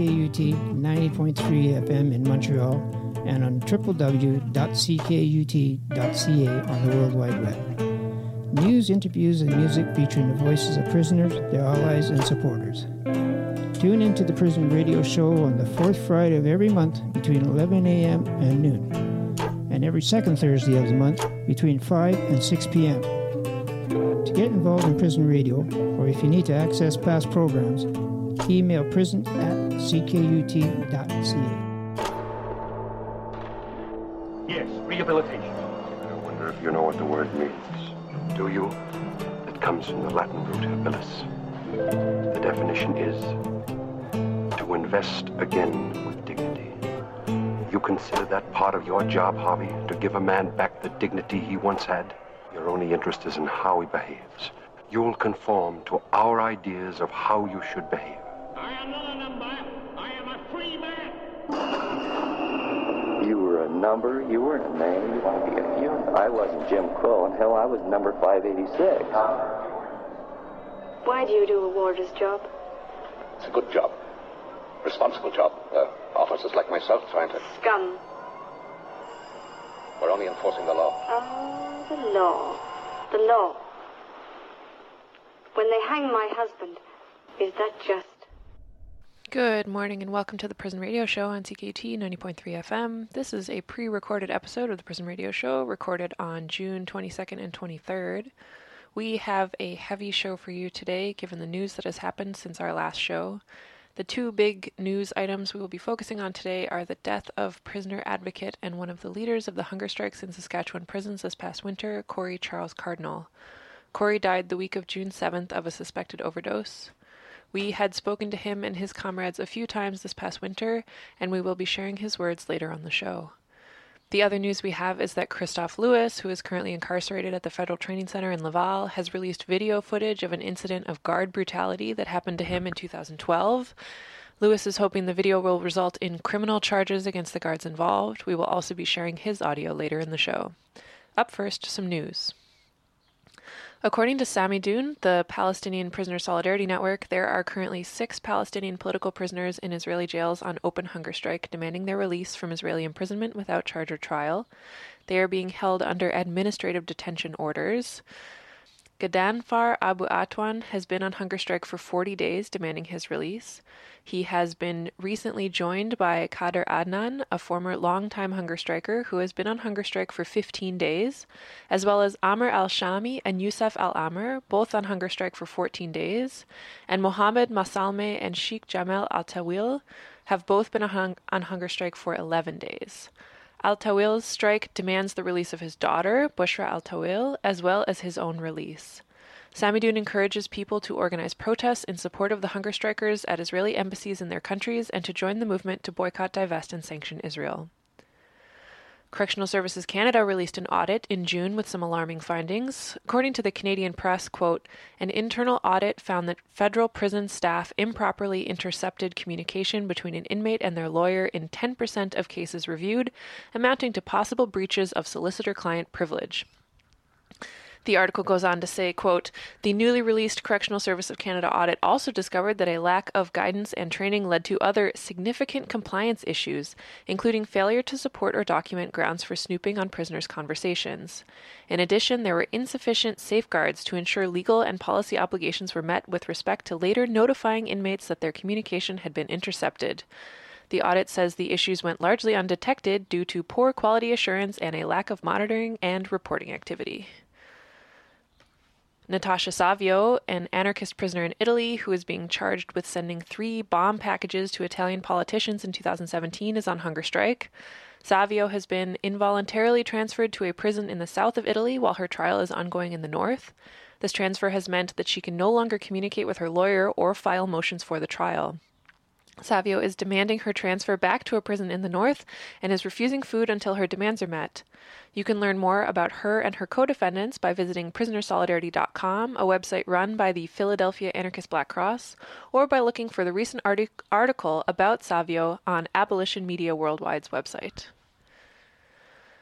CKUT 90.3 FM in Montreal and on www.ckut.ca on the World Wide Web. News, interviews, and music featuring the voices of prisoners, their allies, and supporters. Tune into the Prison Radio Show on the fourth Friday of every month between 11 a.m. and noon, and every second Thursday of the month between 5 and 6 p.m. To get involved in Prison Radio, or if you need to access past programs, email prison@ckut.ca. Yes, rehabilitation. I wonder if you know what the word means. Do you? It comes from the Latin root habilis. The definition is to invest again with dignity. You consider that part of your job, Harvey, to give a man back the dignity he once had? Your only interest is in how he behaves. You'll conform to our ideas of how you should behave. I am not a number. I am a free man. You were a number, you weren't a name, you want to be a human. I wasn't Jim Crow, and hell, I was number 586. Why do you do a warder's job? It's a good job. Responsible job. Officers like myself trying to... Scum. We're only enforcing the law. Oh, the law. The law. When they hang my husband, is that just? Good morning and welcome to the Prison Radio Show on CKUT 90.3 FM. This is a pre-recorded episode of the Prison Radio Show recorded on June 22nd and 23rd. We have a heavy show for you today given the news that has happened since our last show. The two big news items we will be focusing on today are the death of prisoner advocate and one of the leaders of the hunger strikes in Saskatchewan prisons this past winter, Corey Charles Cardinal. Corey died the week of June 7th of a suspected overdose. We had spoken to him and his comrades a few times this past winter, and we will be sharing his words later on the show. The other news we have is that Christophe Lewis, who is currently incarcerated at the Federal Training Center in Laval, has released video footage of an incident of guard brutality that happened to him in 2012. Lewis is hoping the video will result in criminal charges against the guards involved. We will also be sharing his audio later in the show. Up first, some news. According to Sami Doon, the Palestinian Prisoner Solidarity Network, there are currently 6 Palestinian political prisoners in Israeli jails on open hunger strike, demanding their release from Israeli imprisonment without charge or trial. They are being held under administrative detention orders. Gadanfar Abu Atwan has been on hunger strike for 40 days, demanding his release. He has been recently joined by Kader Adnan, a former longtime hunger striker who has been on hunger strike for 15 days, as well as Amr al-Shami and Youssef al-Amr, both on hunger strike for 14 days, and Mohammed Masalme and Sheikh Jamal al-Tawil have both been on hunger strike for 11 days. Al-Tawil's strike demands the release of his daughter, Bushra al-Tawil, as well as his own release. Sami Doon encourages people to organize protests in support of the hunger strikers at Israeli embassies in their countries and to join the movement to boycott, divest, and sanction Israel. Correctional Services Canada released an audit in June with some alarming findings. According to the Canadian press, quote, an internal audit found that federal prison staff improperly intercepted communication between an inmate and their lawyer in 10% of cases reviewed, amounting to possible breaches of solicitor-client privilege. The article goes on to say, quote, the newly released Correctional Service of Canada audit also discovered that a lack of guidance and training led to other significant compliance issues, including failure to support or document grounds for snooping on prisoners' conversations. In addition, there were insufficient safeguards to ensure legal and policy obligations were met with respect to later notifying inmates that their communication had been intercepted. The audit says the issues went largely undetected due to poor quality assurance and a lack of monitoring and reporting activity. Natasha Savio, an anarchist prisoner in Italy who is being charged with sending 3 bomb packages to Italian politicians in 2017, is on hunger strike. Savio has been involuntarily transferred to a prison in the south of Italy while her trial is ongoing in the north. This transfer has meant that she can no longer communicate with her lawyer or file motions for the trial. Savio is demanding her transfer back to a prison in the north and is refusing food until her demands are met. You can learn more about her and her co-defendants by visiting prisonersolidarity.com, a website run by the Philadelphia Anarchist Black Cross, or by looking for the recent article about Savio on Abolition Media Worldwide's website.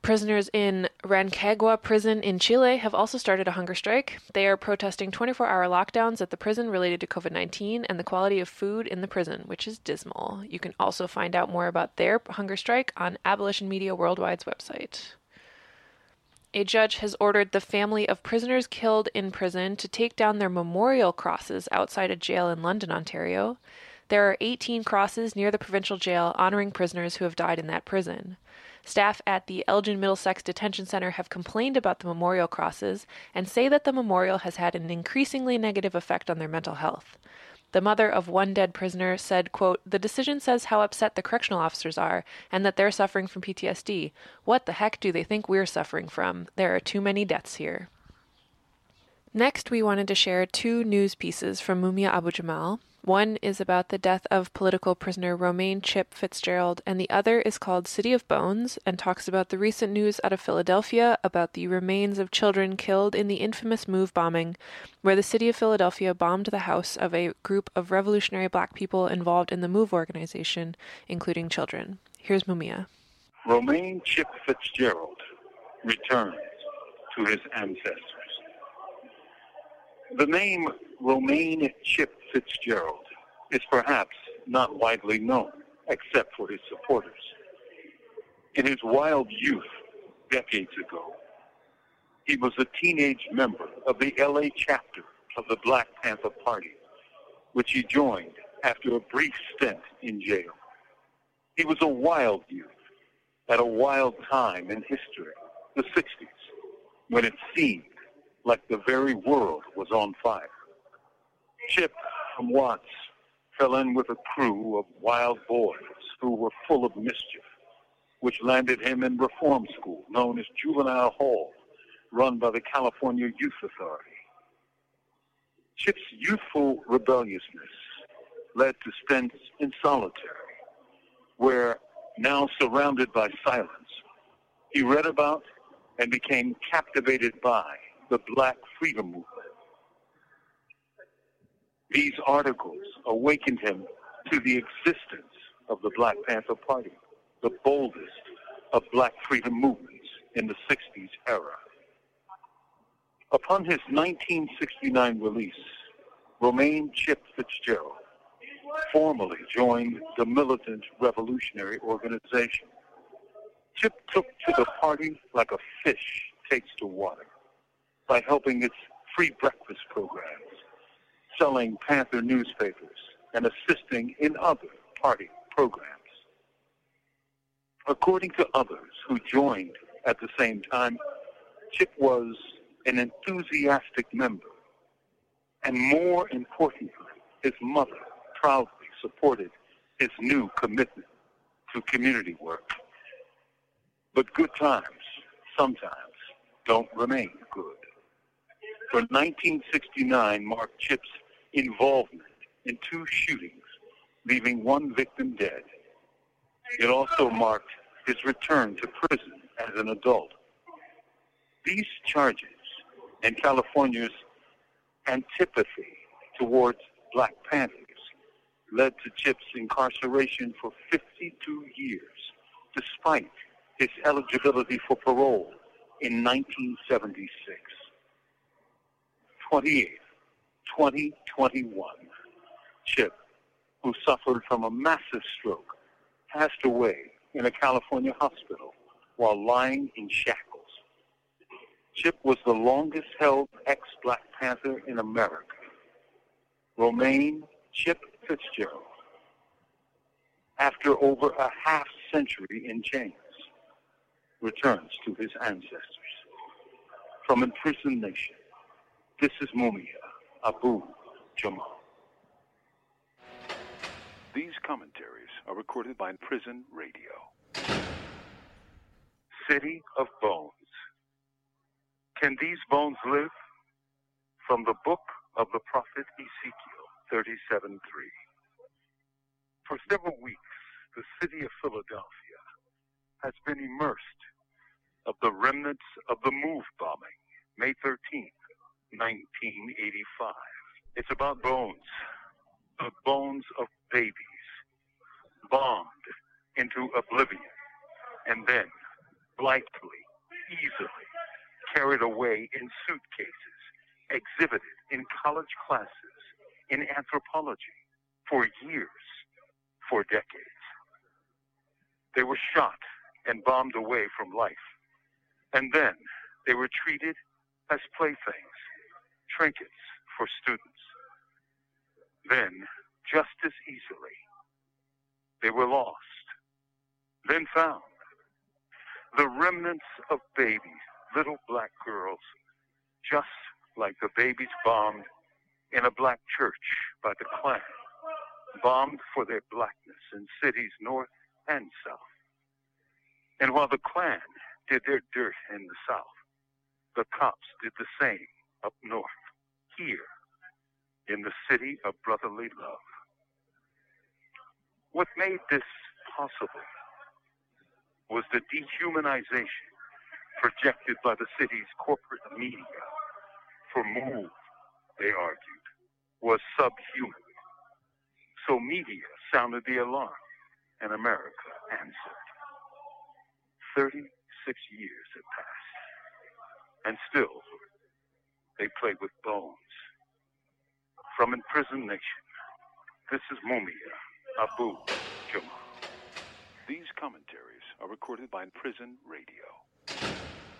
Prisoners in Rancagua prison in Chile have also started a hunger strike. They are protesting 24-hour lockdowns at the prison related to COVID-19 and the quality of food in the prison, which is dismal. You can also find out more about their hunger strike on Abolition Media Worldwide's website. A judge has ordered the family of prisoners killed in prison to take down their memorial crosses outside a jail in London, Ontario. There are 18 crosses near the provincial jail honoring prisoners who have died in that prison. Staff at the Elgin Middlesex Detention Center have complained about the memorial crosses and say that the memorial has had an increasingly negative effect on their mental health. The mother of one dead prisoner said, quote, "The decision says how upset the correctional officers are and that they're suffering from PTSD. What the heck do they think we're suffering from? There are too many deaths here." Next, we wanted to share two news pieces from Mumia Abu-Jamal. One is about the death of political prisoner Romaine Chip Fitzgerald, and the other is called City of Bones and talks about the recent news out of Philadelphia about the remains of children killed in the infamous MOVE bombing, where the city of Philadelphia bombed the house of a group of revolutionary black people involved in the MOVE organization, including children. Here's Mumia. Romaine Chip Fitzgerald returns to his ancestors. The name Romaine Chip Fitzgerald is perhaps not widely known, except for his supporters. In his wild youth, decades ago, he was a teenage member of the LA chapter of the Black Panther Party, which he joined after a brief stint in jail. He was a wild youth at a wild time in history, the 60s, when it seemed like the very world was on fire. Chip from Watts fell in with a crew of wild boys who were full of mischief, which landed him in reform school known as Juvenile Hall, run by the California Youth Authority. Chip's youthful rebelliousness led to stints in solitary, where, now surrounded by silence, he read about and became captivated by the Black Freedom Movement. These articles awakened him to the existence of the Black Panther Party, the boldest of Black freedom movements in the 60s era. Upon his 1969 release, Romaine Chip Fitzgerald formally joined the Militant Revolutionary Organization. Chip took to the party like a fish takes to water by helping its free breakfast programs, selling Panther newspapers, and assisting in other party programs. According to others who joined at the same time, Chip was an enthusiastic member, and more importantly, his mother proudly supported his new commitment to community work. But good times sometimes don't remain good. For 1969 marked Chip's involvement in 2 shootings, leaving 1 victim dead. It also marked his return to prison as an adult. These charges and California's antipathy towards Black Panthers led to Chip's incarceration for 52 years, despite his eligibility for parole in 1976. 2021, Chip, who suffered from a massive stroke, passed away in a California hospital while lying in shackles. Chip was the longest-held ex-Black Panther in America. Romaine Chip Fitzgerald, after over a half-century in chains, returns to his ancestors. From Imprisoned Nation, this is Mumia Abu-Jamal. These commentaries are recorded by Prison Radio. City of Bones. Can these bones live? From the book of the prophet Ezekiel 37:3. For several weeks, the city of Philadelphia has been immersed of the remnants of the MOVE bombing, May 13th, 1985. It's about bones, the bones of babies, bombed into oblivion, and then blithely DNA in suitcases, exhibited in college classes, in anthropology, for years, for decades. They were shot and bombed away from life. And then they were treated as playthings, trinkets for students. Then, just as easily, they were lost, then found. The remnants of babies, little black girls, just like the babies bombed in a black church by the Klan, bombed for their blackness in cities north and south. And while the Klan did their dirt in the south, the cops did the same up north, here, in the city of brotherly love. What made this possible was the dehumanization projected by the city's corporate media. For MOVE, they argued, was subhuman. So media sounded the alarm, and America answered. 36 years had passed, and still they played with bones. From Imprisoned Nation, this is Mumia Abu Jamal. These commentaries are recorded by Prison Radio.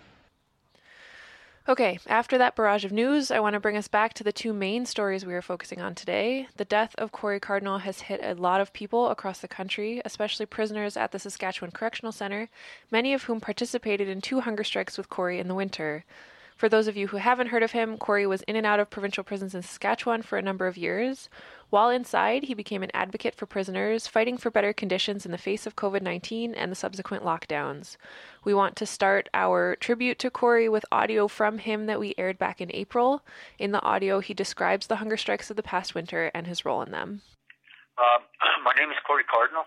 Okay, after that barrage of news, I want to bring us back to the two main stories we are focusing on today. The death of Corey Cardinal has hit a lot of people across the country, especially prisoners at the Saskatchewan Correctional Centre, many of whom participated in 2 hunger strikes with Corey in the winter. For those of you who haven't heard of him, Corey was in and out of provincial prisons in Saskatchewan for a number of years. While inside, he became an advocate for prisoners, fighting for better conditions in the face of COVID-19 and the subsequent lockdowns. We want to start our tribute to Corey with audio from him that we aired back in April. In the audio, he describes the hunger strikes of the past winter and his role in them. My name is Corey Cardinal.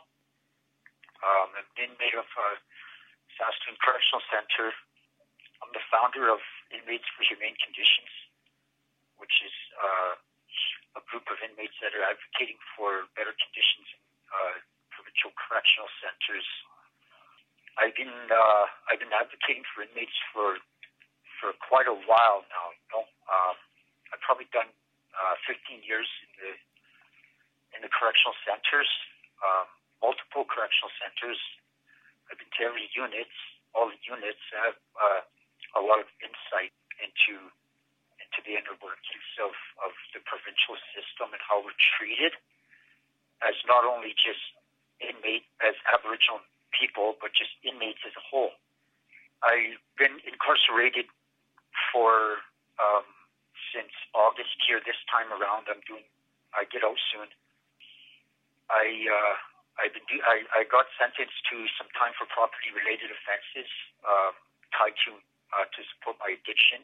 I'm an inmate of Saskatoon Correctional Centre. I'm the founder of Inmates for Humane Conditions, which is a group of inmates that are advocating for better conditions in provincial correctional centres. I've been advocating for inmates for quite a while now. I've probably done 15 years in the correctional centres, multiple correctional centres. I've been to every unit, all the units. I have a lot of insight into the inner workings of the provincial system and how we're treated as not only just inmate, as Aboriginal people, but just inmates as a whole. I've been incarcerated for since August here. This time around, I get out soon. I got sentenced to some time for property-related offenses tied to support my addiction.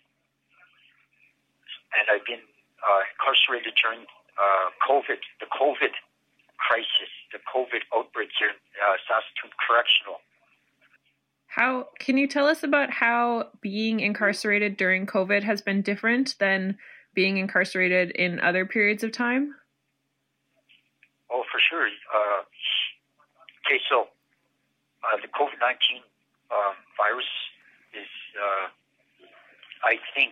And I've been incarcerated during COVID, the COVID crisis, the COVID outbreak here in Saskatoon Correctional. Can you tell us about how being incarcerated during COVID has been different than being incarcerated in other periods of time? Oh, for sure. Okay, so the COVID-19 virus is, I think,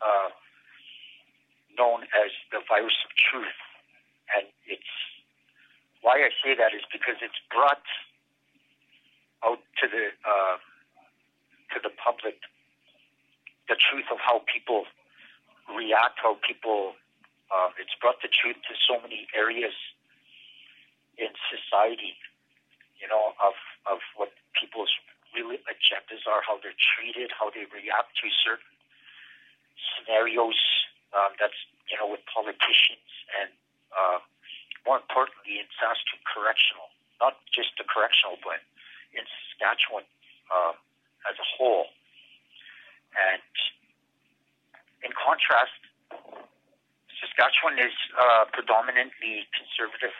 known as the virus of truth. And it's why I say that is because it's brought out to the public the truth of how people react, how people. It's brought the truth to so many areas in society, of what people's really objectives are, how they're treated, how they react to certain scenarios. That's, with politicians and, more importantly, in Saskatoon Correctional, not just the correctional, but in Saskatchewan as a whole. And in contrast, Saskatchewan is predominantly conservative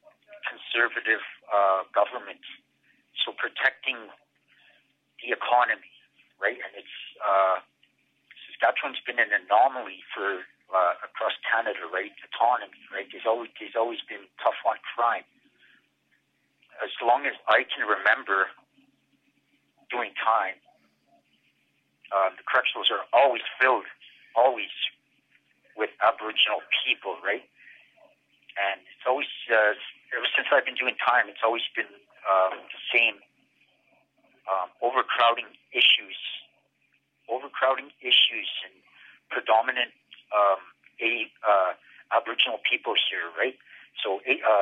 government, so protecting the economy, right? And it's Saskatchewan's been an anomaly for across Canada, right? Autonomy, right? There's always been tough on crime. As long as I can remember doing time, the correctionals are always filled, always with Aboriginal people, right? And it's always, ever since I've been doing time, it's always been the same overcrowding issues and predominant Aboriginal people here, right? So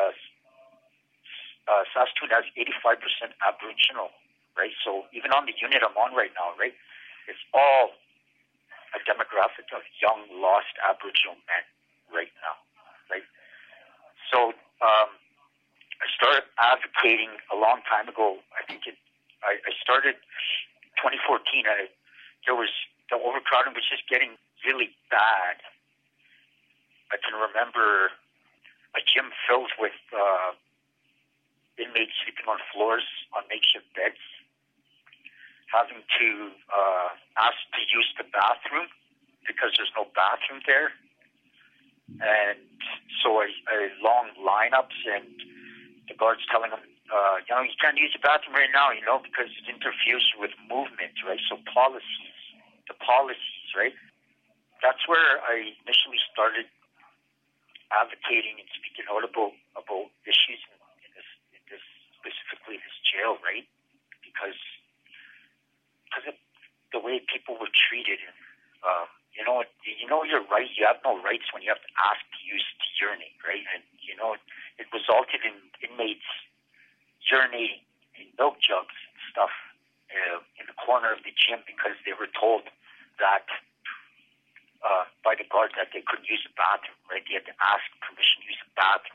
Saskatoon has 85% Aboriginal, right? So even on the unit I'm on right now, right, it's all a demographic of young, lost Aboriginal men right now, right? So I started advocating a long time ago. I think I started 2014. The overcrowding was just getting really bad. I can remember a gym filled with inmates sleeping on floors on makeshift beds, having to ask to use the bathroom because there's no bathroom there. And so long lineups, and the guards telling them, you can't use the bathroom right now, because it interferes with movement, right? So the policies, right? That's where I initially started advocating and speaking out about issues in this specifically this jail, right? Because of the way people were treated, and you're right. You have no rights when you have to ask to urinate, right? And it resulted in inmates urinating in milk jugs and stuff in the corner of the gym because they were told that by the guards that they couldn't use the bathroom, right? They had to ask permission to use the bathroom,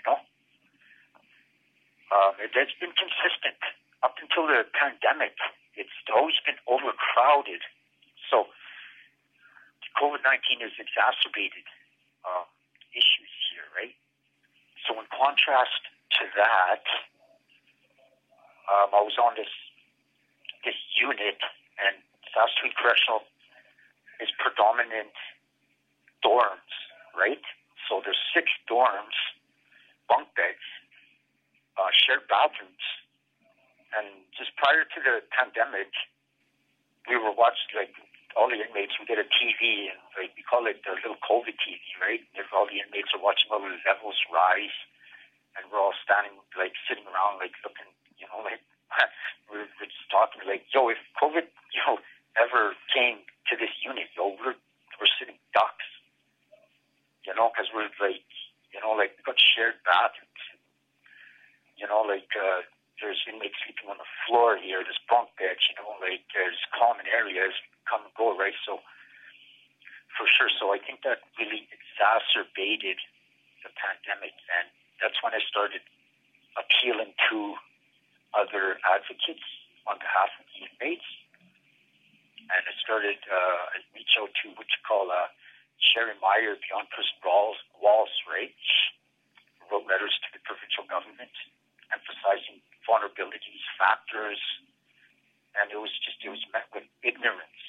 It's been consistent up until the pandemic. It's always been overcrowded. So COVID-19 has exacerbated issues here, right? So in contrast to that, I was on this unit, and Saskatoon Correctional is predominant dorms, right? So there's 6 dorms, bunk beds, shared bathrooms, and just prior to the pandemic, we were watching, like, all the inmates would get a TV, and like we call it the little COVID TV, right? If all the inmates are watching all the levels rise, and we're all standing, like, sitting around, like, looking, like, we're just talking, like, if COVID, ever came to this unit, we're sitting ducks, because we're like, like, we got shared bathrooms, there's inmates sleeping on the floor here, there's bunk beds, like, there's common areas, come and go, right? So, for sure. So I think that really exacerbated the pandemic, and that's when I started appealing to other advocates on behalf of the inmates, and I started reach out to what you call Sherry Meyer, Beyond Prison Walls, right? Wrote letters to the provincial government emphasizing vulnerabilities, factors, and it was met with ignorance.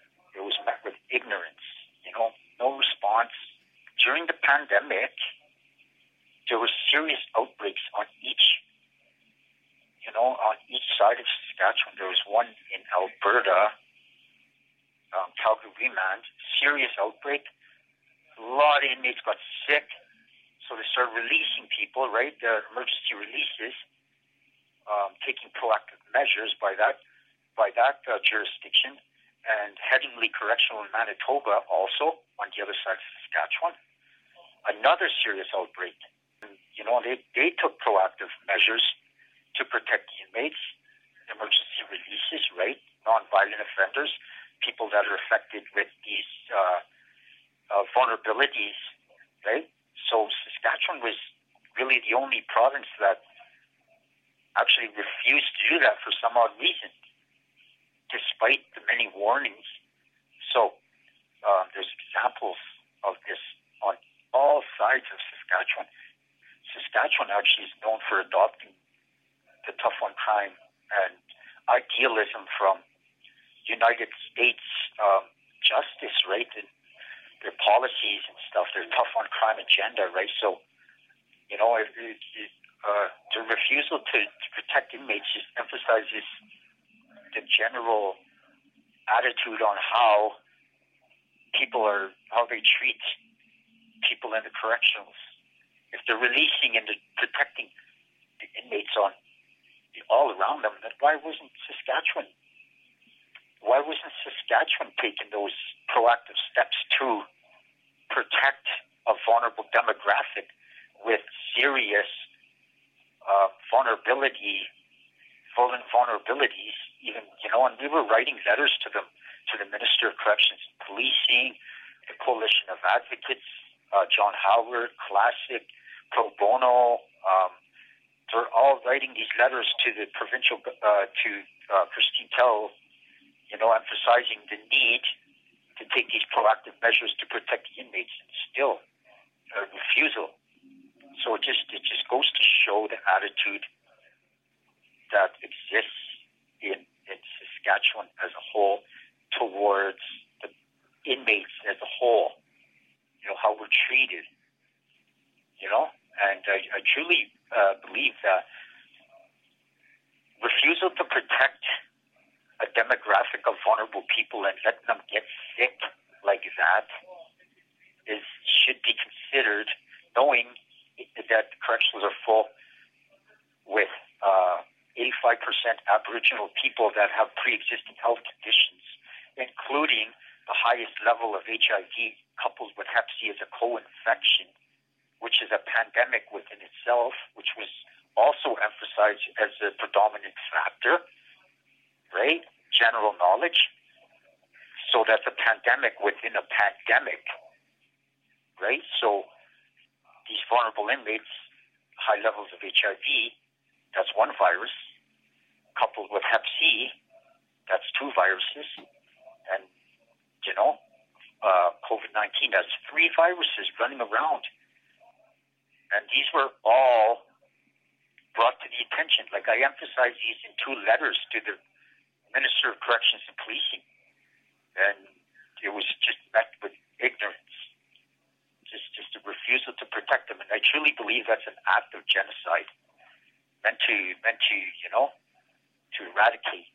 No response. During the pandemic, there were serious outbreaks on each side of Saskatchewan. There was one in Alberta, Calgary Remand, serious outbreak. A lot of inmates got sick, so they started releasing people, right? The emergency releases, taking proactive measures by that jurisdiction, and Headingley Correctional in Manitoba also on the other side of Saskatchewan. Another serious outbreak. They took proactive measures to protect the inmates, emergency releases, right? Non-violent offenders, people that are affected with these vulnerabilities, right? So Saskatchewan was really the only province that actually refused to do that for some odd reason, despite the many warnings. So there's examples of this on all sides of Saskatchewan. Saskatchewan actually is known for adopting the tough on crime and idealism from United States justice, right? And their policies and stuff, their tough on crime agenda, right? So, the refusal to protect inmates just emphasizes the general attitude on how they treat people in the correctionals. If they're releasing and protecting the inmates all around them, then why wasn't Saskatchewan taking those proactive steps to protect a vulnerable demographic with serious vulnerabilities, even, and we were writing letters to them, to the Minister of Corrections and Policing, the Coalition of Advocates, John Howard, Classic, Pro Bono. They're all writing these letters to the provincial, to Christine Tell, emphasizing the need to take these proactive measures to protect the inmates, and still a refusal. So it just goes to show the attitude that exists in Saskatchewan as a whole towards the inmates as a whole, how we're treated, and I truly believe that refusal to protect a demographic of vulnerable people and let them get sick like that should be considered, knowing that corrections are full with 85% Aboriginal people that have pre-existing health conditions, including the highest level of HIV coupled with Hep C as a co-infection, which is a pandemic within itself, which was also emphasized as a predominant factor, right? General knowledge. So that's a pandemic within a pandemic, right? So these vulnerable inmates, high levels of HIV, that's one virus, coupled with Hep C, that's two viruses, and, COVID-19, that's three viruses running around. And these were all brought to the attention. Like I emphasized these in two letters to the Minister of Corrections and Policing. And it was just met with ignorance. Just a refusal to protect them. And I truly believe that's an act of genocide meant to eradicate.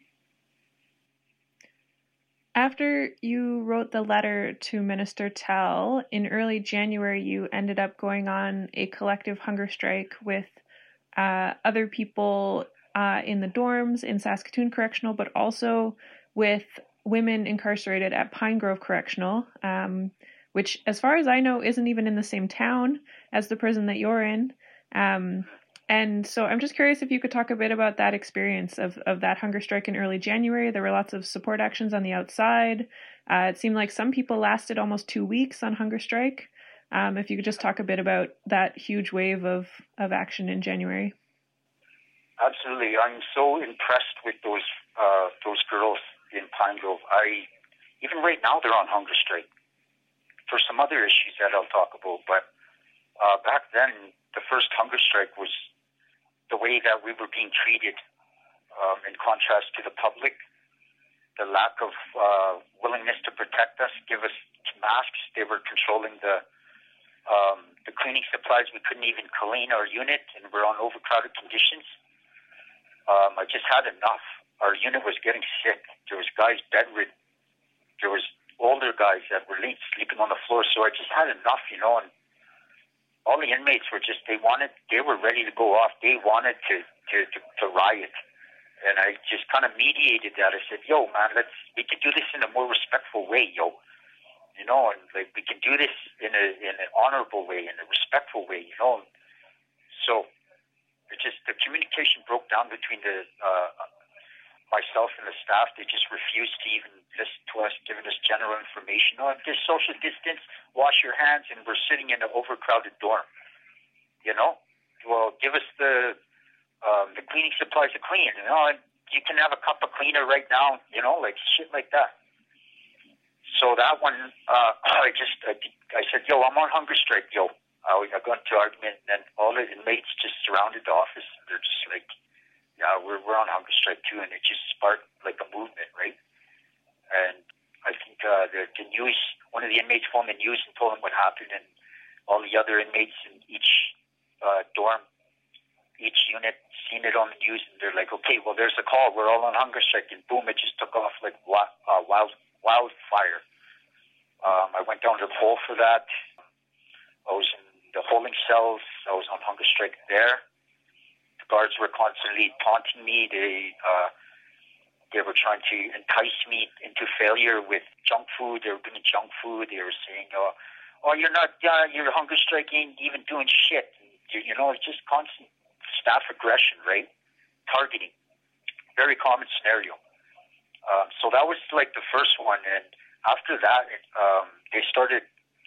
After you wrote the letter to Minister Tell, in early January, you ended up going on a collective hunger strike with other people in the dorms in Saskatoon Correctional, but also with women incarcerated at Pine Grove Correctional, which, as far as I know, isn't even in the same town as the prison that you're in. And so I'm just curious if you could talk a bit about that experience of that hunger strike in early January. There were lots of support actions on the outside. It seemed like some people lasted almost 2 weeks on hunger strike. If you could just talk a bit about that huge wave of action in January. Absolutely. I'm so impressed with those girls in Pine Grove. Even right now they're on hunger strike for some other issues that I'll talk about. But back then, the first hunger strike was the way that we were being treated, in contrast to the public, the lack of willingness to protect us, give us masks. They were controlling the cleaning supplies. We couldn't even clean our unit, and we're on overcrowded conditions. I just had enough. Our unit was getting sick. There was guys bedridden. There was older guys that were sleeping on the floor. So I just had enough, and all the inmates were they were ready to go off. They wanted to riot. And I just kind of mediated that. I said, yo, man, we can do this in a more respectful way, yo. And we can do this in an honorable way, in a respectful way, So the communication broke down between myself and the staff. They just refused to even listen to us, giving us general information. Just social distance, wash your hands, and we're sitting in an overcrowded dorm. Well, give us the cleaning supplies to clean. You can have a cup of cleaner right now. Like shit like that. So that one, I said, yo, I'm on hunger strike, yo. I got into argument, and then all the inmates just surrounded the office. And they're just like, yeah, we're on hunger strike too, and it just sparked like a movement, right? And I think the news, one of the inmates phoned the news and told him what happened, and all the other inmates in each dorm each unit seen it on the news, and they're like, okay, well, there's a call. We're all on hunger strike, and boom, it just took off like wildfire. I went down to the hole for that. I was in the holding cells. I was on hunger strike there. The guards were constantly taunting me. They were trying to entice me into failure with junk food. They were bringing junk food. They were saying, oh, you're hunger striking, even doing shit. You know, it's just constant staff aggression, right? Targeting. Very common scenario. So that was like the first one. And after that, they started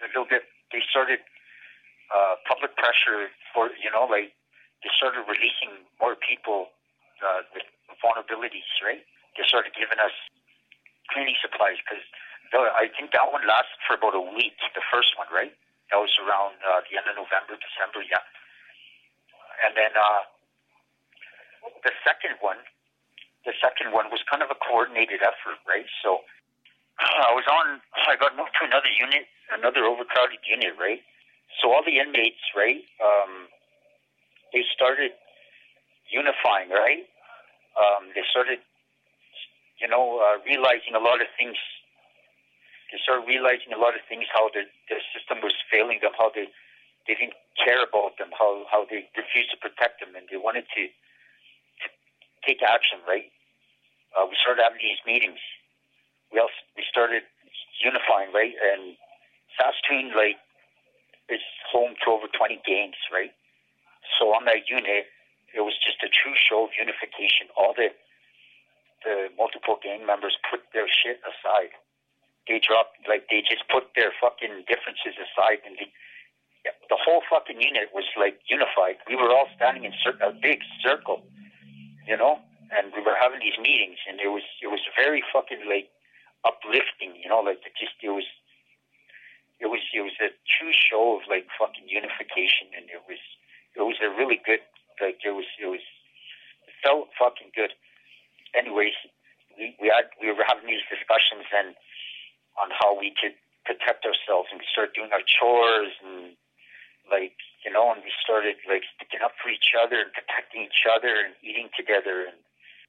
public pressure for, you know, like they started releasing more people with vulnerabilities, right? They started giving us cleaning supplies because I think that one lasted for about a week, the first one, right? That was around the end of November, December, yeah. And then the second one was kind of a coordinated effort, right? So I got moved to another unit, another overcrowded unit, right? So all the inmates, right, they started unifying, right? They started, you know, realizing a lot of things. They started realizing a lot of things, how the system was failing them, how they didn't care about them, how they refused to protect them, and they wanted to take action, right? We started having these meetings. We started unifying, right? And Saskatoon, like, is home to over 20 gangs, right? So on that unit, it was just a true show of unification. All the multiple gang members put their shit aside. They just put their fucking differences aside, and the whole fucking unit was like unified. We were all standing in a big circle, you know, and we were having these meetings, and it was very fucking like uplifting, you know, like it was a true show of like fucking unification, and it was a really good, like it felt fucking good. Anyways, we were having these discussions and on how we could protect ourselves, and we started doing our chores and like, you know, and we started like sticking up for each other and protecting each other and eating together. And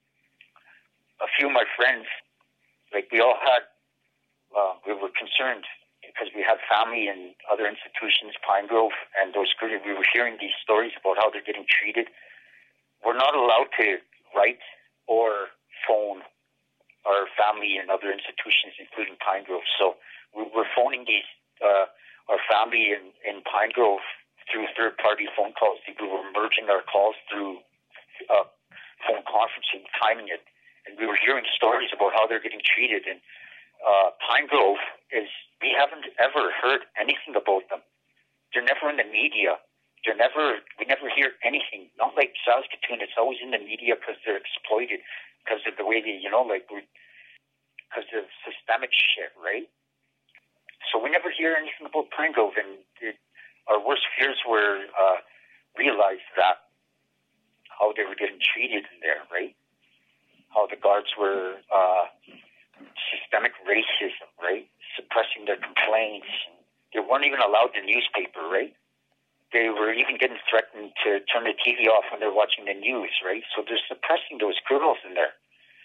a few of my friends, like we all had, we were concerned because we had family in other institutions, Pine Grove, and we were hearing these stories about how they're getting treated. We're not allowed to write or phone our family in other institutions, including Pine Grove. So we were phoning our family in Pine Grove through third-party phone calls. We were merging our calls through phone conferencing, timing it, and we were hearing stories about how they're getting treated. And Pine Grove we haven't ever heard anything about them. They're never in the media. We never hear anything. Not like Saskatoon. It's always in the media because they're exploited, because of the way they, you know, like because of systemic shit, right? So we never hear anything about Pine Grove, and our worst fears were realized that how they were getting treated in there, right? How the guards were systemic racism, right? Suppressing their complaints. They weren't even allowed the newspaper, right? They were even getting threatened to turn the TV off when they're watching the news, right? So they're suppressing those girls in there.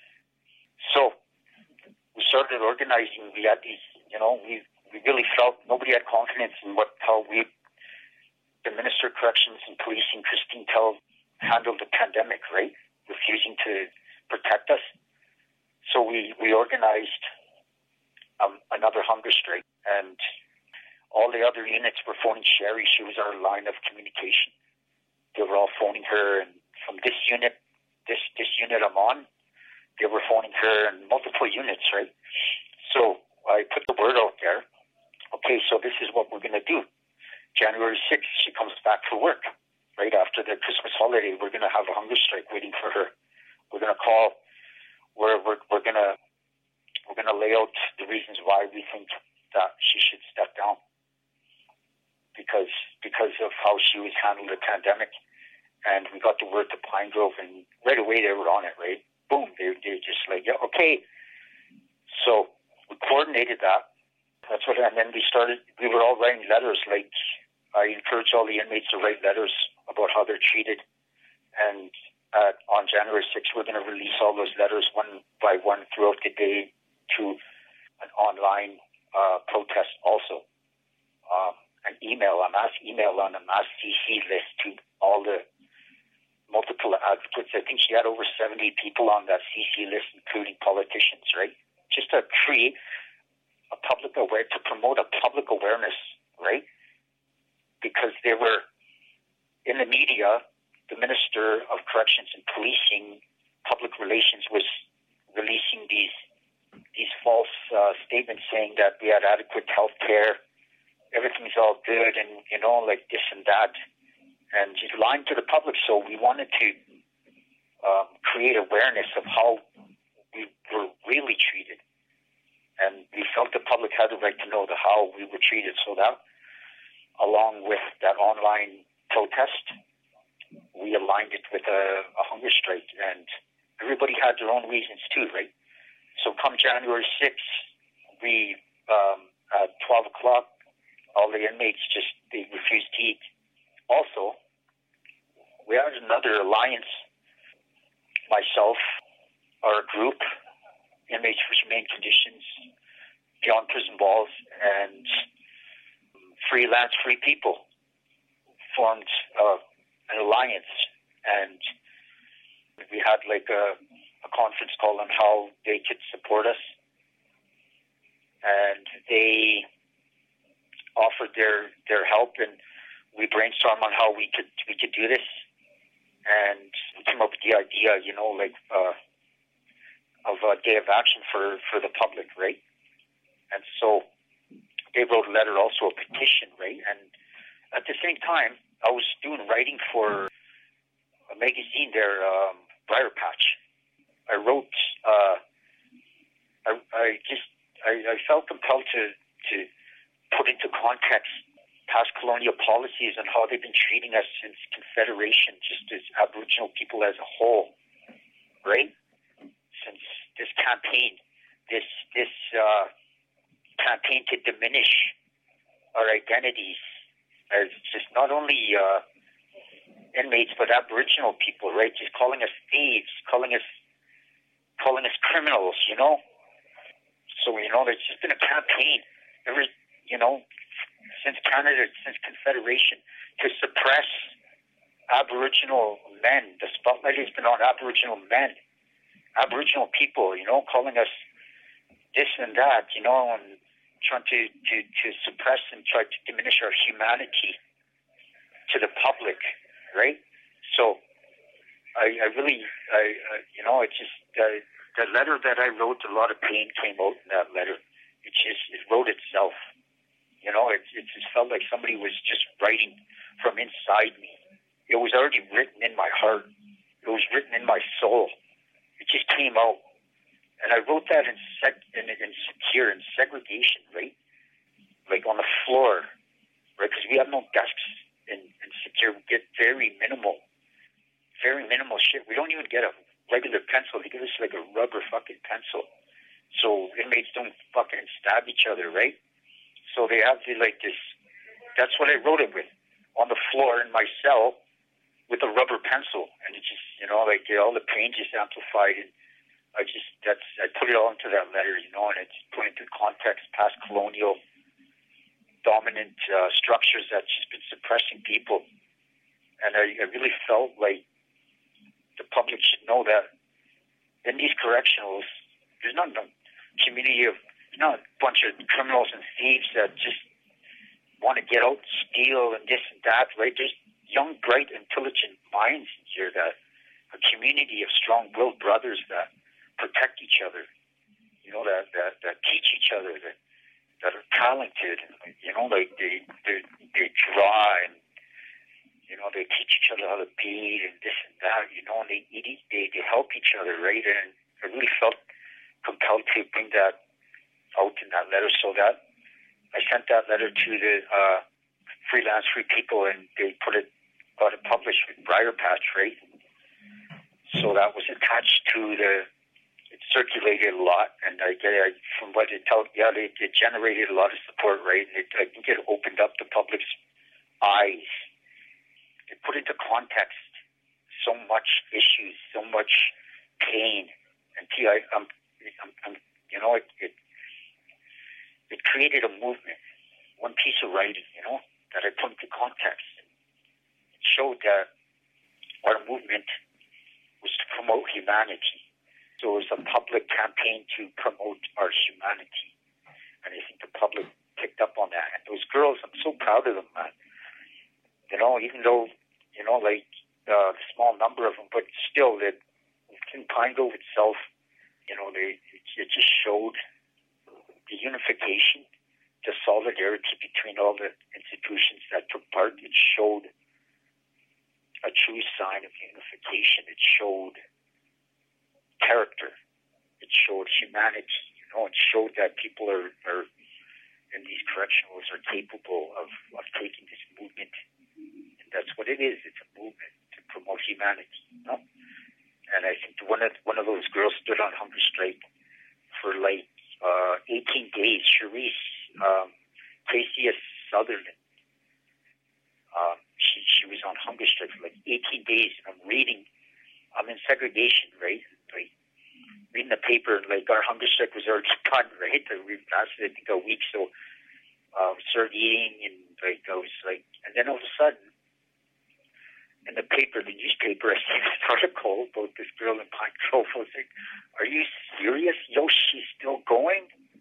So we started organizing. We had these, you know, we really felt nobody had confidence in how the Minister of Corrections and Policing, Christine Tell, handled the pandemic, right? Refusing to protect us. So we organized another hunger strike, and all the other units were phoning Sherry. She was our line of communication. They were all phoning her, and from this unit I'm on, they were phoning her, and multiple units, right? So I put the word out there. Okay, so this is what we're going to do. January 6th, she comes back for work. Right after the Christmas holiday, we're going to have a hunger strike waiting for her. We're going to call. We're going to lay out the reasons why we think that she should step down because of how she was handling the pandemic. And we got the word to Pine Grove, and right away they were on it. Right, boom, they just like, yeah, okay. So we coordinated that. And then we were all writing letters. Like, I encourage all the inmates to write letters about how they're treated And on January 6th, we're going to release all those letters one by one throughout the day to an online protest also. An email, a mass email on a mass CC list to all the multiple advocates. I think she had over 70 people on that CC list, including politicians, right? Just to create a public awareness, to promote a public awareness, right? Because they were in the media, the Minister of Corrections and Policing, Public Relations was releasing these false statements saying that we had adequate health care, everything's all good, and, you know, like this and that, and just lying to the public. So we wanted to create awareness of how we were really treated. And we felt the public had the right to know how we were treated. So that, along with that online protest, we aligned it with a hunger strike. And everybody had their own reasons too, right? So come January 6th, we, at 12 o'clock, all the inmates they refused to eat. Also, we had another alliance, myself, our group, Inmates for Humane Conditions, Beyond Prison Walls, and Freelance Free People formed an alliance. And we had like a conference call on how they could support us. And they offered their help, and we brainstormed on how we could do this, and we came up with the idea, you know, like of a day of action for the public, right? And so they wrote a letter, also a petition, right? And at the same time, I was doing writing for a magazine there, Briar Patch. I wrote. I felt compelled to put into context past colonial policies and how they've been treating us since Confederation, just as Aboriginal people as a whole, right? Since this campaign, this campaign to diminish our identities as just not only inmates but Aboriginal people, right? Just calling us thieves, calling us criminals, you know. So, you know, there's just been a campaign since Canada, since Confederation, to suppress Aboriginal men. The spotlight has been on Aboriginal men, Aboriginal people, you know, calling us this and that, you know, and trying to suppress and try to diminish our humanity to the public, right? So I really, it's just the letter that I wrote, a lot of pain came out in that letter. It wrote itself. You know, it just felt like somebody was just writing from inside me. It was already written in my heart. It was written in my soul. It just came out. And I wrote that in secure, in segregation, right? Like on the floor, right? Because we have no desks in secure. We get very minimal shit. We don't even get a regular pencil. They give us like a rubber fucking pencil. So inmates don't fucking stab each other, right? So they have to like this. That's what I wrote it with, on the floor in my cell with a rubber pencil, and it just, you know, like all the pain just amplified. And I put it all into that letter, you know, and it's put into context past colonial dominant structures that's just been suppressing people. And I really felt like the public should know that in these correctionals, there's not a community of, not a bunch of criminals and thieves that just want to get out, steal, and this and that, right? There's young, bright, intelligent minds here, that a community of strong-willed brothers that protect each other, you know, that teach each other, that are talented, and, you know, like they draw, and, you know, they teach each other how to beat and this and that, you know, and they help each other, right? And I really felt compelled to bring that out in that letter, so that I sent that letter to the Freelance Free People, and they got it published with Briar Patch, right? So that was attached to it circulated a lot, and from what it generated a lot of support, right? And I think it opened up the public's eyes. It put into context so much issues, so much pain, and it created a movement. One piece of writing, that I put into context. It showed that our movement was to promote humanity. So it was a public campaign to promote our humanity. And I think the public picked up on that. And those girls, I'm so proud of them, man. Even though, the small number of them, but still, that in Pine Grove itself, it just showed the unification, the solidarity between all the institutions that took part. It showed a true sign of unification. It showed character. It showed humanity. It showed that people are in these correctionals are capable of taking this movement. And that's what it is. It's a movement to promote humanity. And I think one of those girls stood on hunger strike for 18 days. Cherise, Tracy Sutherland. She was on hunger strike for 18 days. And I'm in segregation, right? Reading the paper, our hunger strike was already done, right? We lasted, I think, a week. So we started eating, and I was and then all of a sudden, in the paper, the newspaper, I see this article about this girl in Pine Grove. I was like, are you serious? She's still going?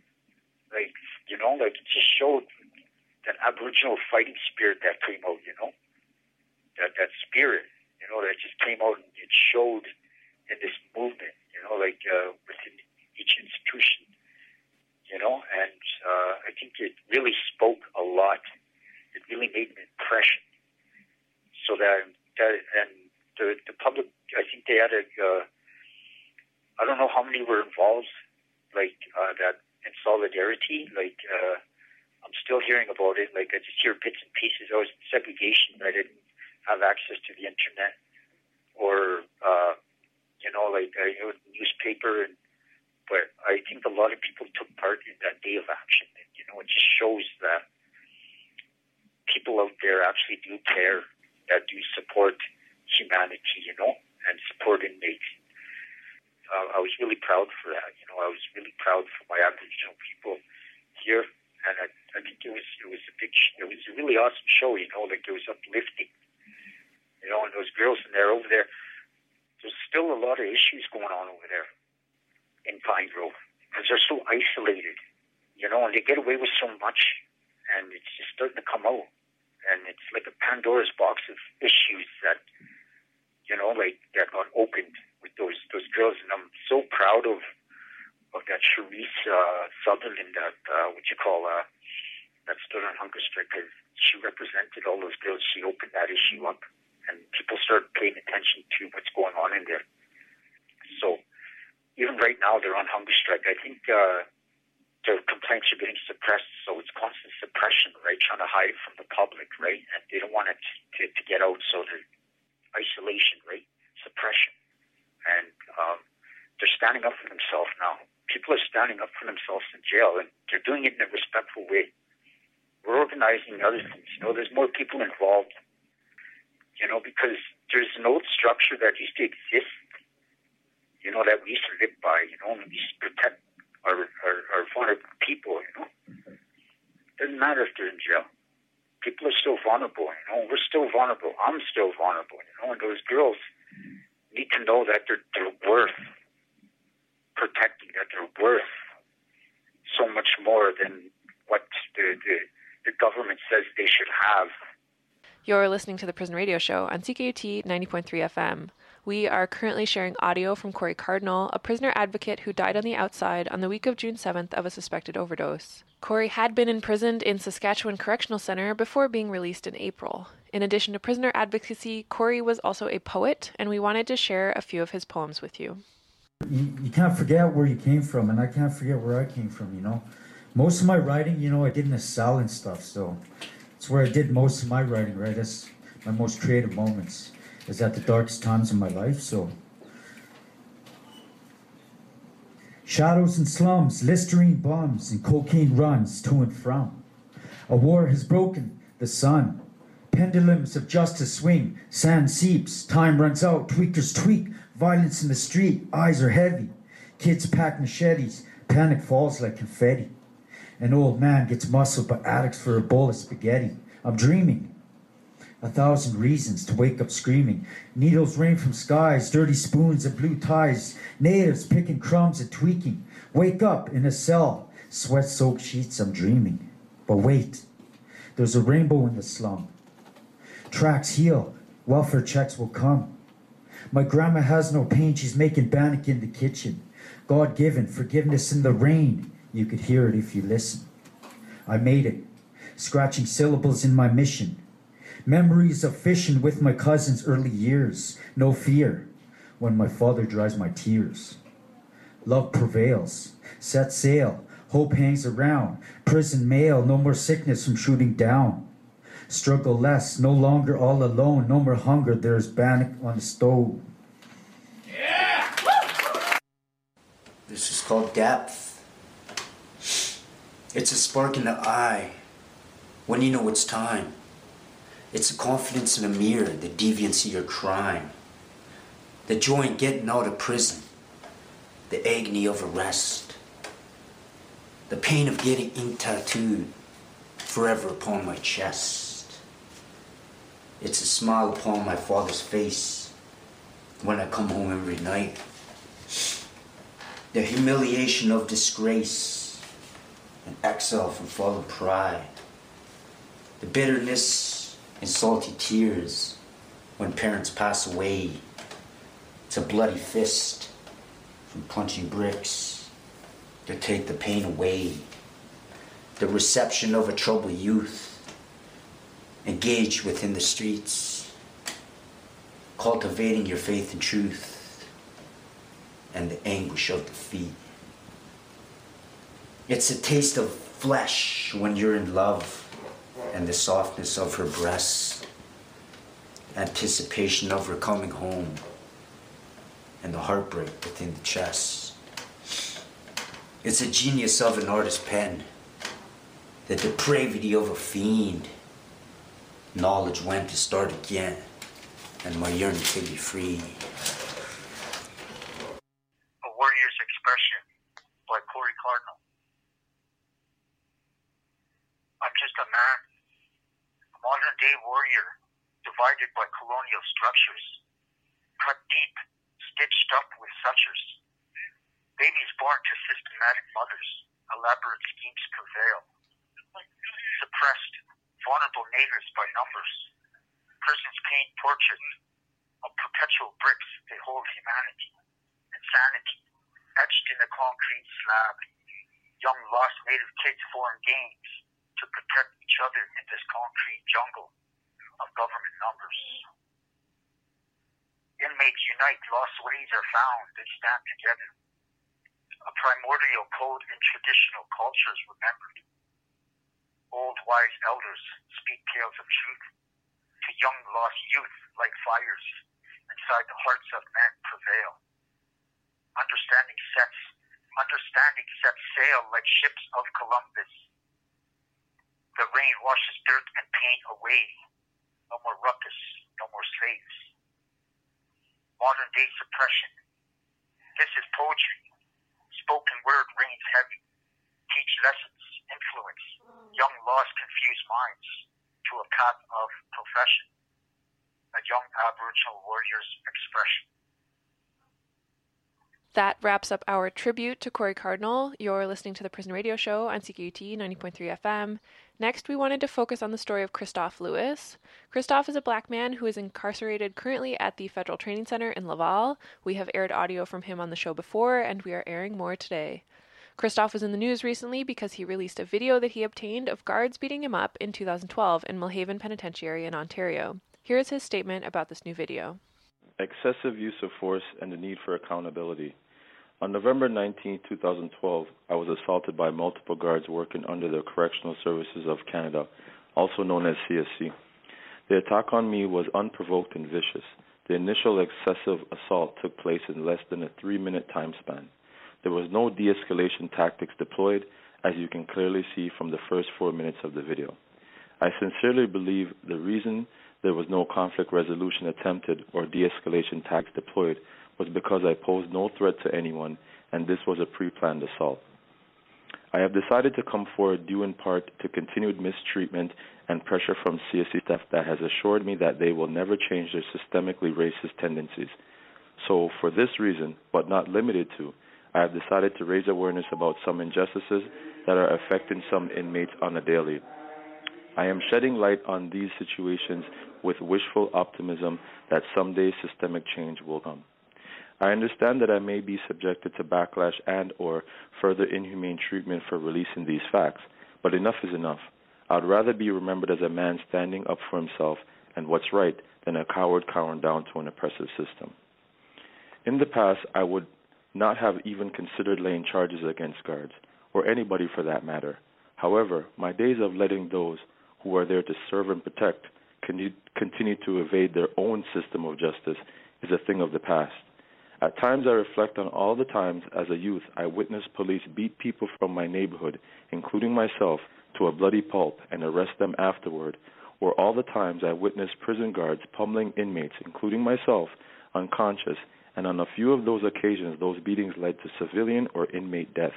It just showed that Aboriginal fighting spirit that came out, that spirit, that just came out, and it showed in this movement, within each institution, and I think it really spoke a lot. It really made an impression. So and the public, I think they had I don't know how many were involved, that in solidarity. I'm still hearing about it. I just hear bits and pieces. I was in segregation. I didn't have access to the internet or, I knew the newspaper. But I think a lot of people took part in that day of action. And, it just shows that people out there actually do care, that do support humanity, and support inmates. I was really proud for that. I was really proud for my Aboriginal people here, and I think it was a really awesome show. It was uplifting. And those girls over there. There's still a lot of issues going on over there in Pine Grove because they're so isolated. And they get away with so much, and it's just starting to come out. And it's like a Pandora's box of issues that, that got opened with those girls. And I'm so proud of that Cherise Sutherland, that stood on hunger strike. She represented all those girls. She opened that issue up, and people started paying attention to what's going on in there. So even right now, they're on hunger strike. I think their complaints are getting suppressed, so it's constant suppression, right? Trying to hide it from the public, right? And they don't want it to get out, so they're isolation, right? Suppression. And they're standing up for themselves now. People are standing up for themselves in jail, and they're doing it in a respectful way. We're organizing other things. There's more people involved, because there's an old structure that used to exist, that we used to live by, and we used to protect our vulnerable people, Doesn't matter if they're in jail. People are still vulnerable, We're still vulnerable. I'm still vulnerable, And those girls need to know that they're worth protecting, that they're worth so much more than what the government says they should have. You're listening to the Prison Radio Show on CKUT 90.3 FM. We are currently sharing audio from Corey Cardinal, a prisoner advocate who died on the outside on the week of June 7th of a suspected overdose. Corey had been imprisoned in Saskatchewan Correctional Centre before being released in April. In addition to prisoner advocacy, Corey was also a poet, and we wanted to share a few of his poems with you. You can't forget where you came from, and I can't forget where I came from, Most of my writing, I did in a cell and stuff, so it's where I did most of my writing, right? That's my most creative moments, is at the darkest times of my life, so. Shadows and slums, Listerine bombs, and cocaine runs to and from. A war has broken the sun. Pendulums of justice swing, sand seeps, time runs out, tweakers tweak, violence in the street, eyes are heavy. Kids pack machetes, panic falls like confetti. An old man gets muscled by addicts for a bowl of spaghetti. I'm dreaming. 1,000 reasons to wake up screaming. Needles rain from skies, dirty spoons and blue ties. Natives picking crumbs and tweaking. Wake up in a cell, sweat-soaked sheets, I'm dreaming. But wait, there's a rainbow in the slum. Tracks heal, welfare checks will come. My grandma has no pain, she's making bannock in the kitchen. God-given, forgiveness in the rain. You could hear it if you listen. I made it, scratching syllables in my mission. Memories of fishing with my cousins' early years. No fear when my father dries my tears. Love prevails, set sail, hope hangs around. Prison mail, no more sickness from shooting down. Struggle less, no longer all alone. No more hunger, there's bannock on the stove. Yeah! This is called depth. It's a spark in the eye when you know it's time. It's the confidence in a mirror, the deviancy of crime. The joy in getting out of prison, the agony of arrest, the pain of getting ink tattooed forever upon my chest. It's a smile upon my father's face when I come home every night. The humiliation of disgrace and exile from fallen pride. The bitterness and salty tears when parents pass away. It's a bloody fist from punching bricks to take the pain away. The reception of a troubled youth engaged within the streets, cultivating your faith in truth and the anguish of defeat. It's a taste of flesh when you're in love and the softness of her breasts, anticipation of her coming home and the heartbreak within the chest. It's the genius of an artist's pen, the depravity of a fiend, knowledge when to start again, and my yearning to be free. A Warrior's Expression by Corey Cardinal. I'm just a man, a modern-day warrior, divided by colonial structures, cut deep, stitched up with sutures. Babies born to systematic mothers, elaborate schemes prevail. Suppressed, vulnerable natives by numbers. Persons paint portraits of perpetual bricks they hold humanity, insanity, etched in the concrete slab. Young lost native kids form gangs to protect each other in this concrete jungle of government numbers. Inmates unite, lost ways are found, they stand together. A primordial code in traditional cultures remembered. Old wise elders speak tales of truth to young lost youth like fires inside the hearts of men prevail. Understanding sets sail like ships of Columbus. The rain washes dirt and pain away. No more ruckus, no more slaves. Modern day suppression. This is poetry. Spoken word rains heavy. Teach lessons, influence. Young lost confused minds to a path of profession. A young Aboriginal warrior's expression. That wraps up our tribute to Corey Cardinal. You're listening to the Prison Radio Show on CKUT 90.3 FM. Next, we wanted to focus on the story of Christophe Lewis. Christophe is a black man who is incarcerated currently at the Federal Training Center in Laval. We have aired audio from him on the show before, and we are airing more today. Christophe was in the news recently because he released a video that he obtained of guards beating him up in 2012 in Millhaven Penitentiary in Ontario. Here is his statement about this new video. Excessive use of force and the need for accountability. On November 19, 2012, I was assaulted by multiple guards working under the Correctional Services of Canada, also known as CSC. The attack on me was unprovoked and vicious. The initial excessive assault took place in less than a 3-minute time span. There was no de-escalation tactics deployed, as you can clearly see from the first 4 minutes of the video. I sincerely believe the reason there was no conflict resolution attempted or de-escalation tactics deployed was because I posed no threat to anyone, and this was a pre-planned assault. I have decided to come forward due in part to continued mistreatment and pressure from CSE staff that has assured me that they will never change their systemically racist tendencies. So, for this reason, but not limited to, I have decided to raise awareness about some injustices that are affecting some inmates on a daily. I am shedding light on these situations with wishful optimism that someday systemic change will come. I understand that I may be subjected to backlash and or further inhumane treatment for releasing these facts, but enough is enough. I'd rather be remembered as a man standing up for himself and what's right than a coward cowering down to an oppressive system. In the past, I would not have even considered laying charges against guards, or anybody for that matter. However, my days of letting those who are there to serve and protect continue to evade their own system of justice is a thing of the past. At times I reflect on all the times as a youth I witnessed police beat people from my neighborhood, including myself, to a bloody pulp and arrest them afterward, or all the times I witnessed prison guards pummeling inmates, including myself, unconscious, and on a few of those occasions those beatings led to civilian or inmate death.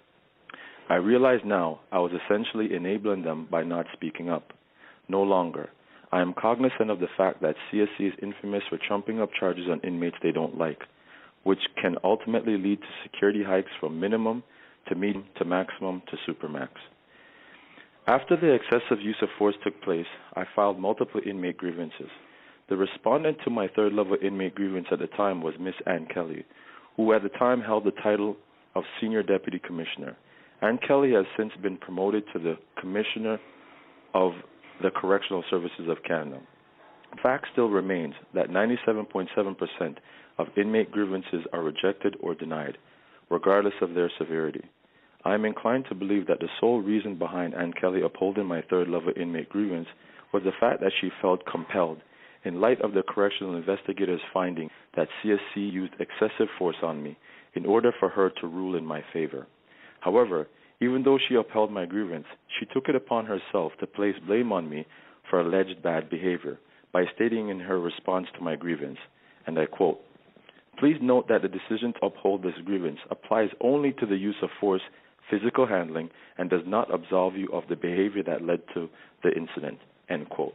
I realize now I was essentially enabling them by not speaking up. No longer. I am cognizant of the fact that CSE is infamous for trumping up charges on inmates they don't like, which can ultimately lead to security hikes from minimum to medium to maximum to supermax. After the excessive use of force took place, I filed multiple inmate grievances. The respondent to my third-level inmate grievance at the time was Miss Ann Kelly, who at the time held the title of Senior Deputy Commissioner. Ann Kelly has since been promoted to the Commissioner of the Correctional Services of Canada. The fact still remains that 97.7% of inmate grievances are rejected or denied, regardless of their severity. I am inclined to believe that the sole reason behind Ann Kelly upholding my third-level inmate grievance was the fact that she felt compelled, in light of the correctional investigators' finding that CSC used excessive force on me, in order for her to rule in my favor. However, even though she upheld my grievance, she took it upon herself to place blame on me for alleged bad behavior by stating in her response to my grievance, and I quote, "Please note that the decision to uphold this grievance applies only to the use of force, physical handling, and does not absolve you of the behavior that led to the incident," end quote.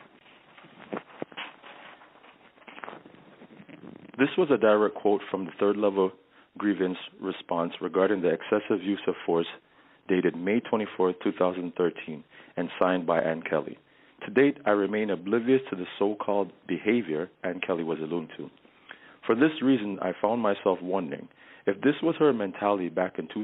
This was a direct quote from the third-level grievance response regarding the excessive use of force dated May 24, 2013, and signed by Ann Kelly. To date, I remain oblivious to the so-called behavior Ann Kelly was alluding to. For this reason, I found myself wondering, if this was her mentality back in